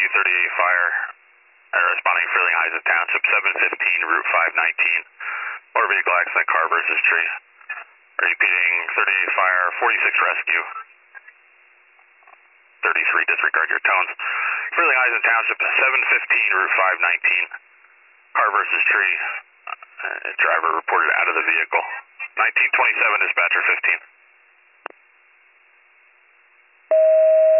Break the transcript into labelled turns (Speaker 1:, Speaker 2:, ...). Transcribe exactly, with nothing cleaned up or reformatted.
Speaker 1: W thirty-eight Fire, uh, responding Freeling Heights Township, seven fifteen, Route five nineteen. Motor vehicle accident, car versus tree. Repeating, thirty-eight Fire, forty-six Rescue. thirty-three, disregard your tones. Freeling Heights Township, seven fifteen, Route five nineteen. Car versus tree. Uh, driver reported out of the vehicle. nineteen twenty-seven, dispatcher fifteen.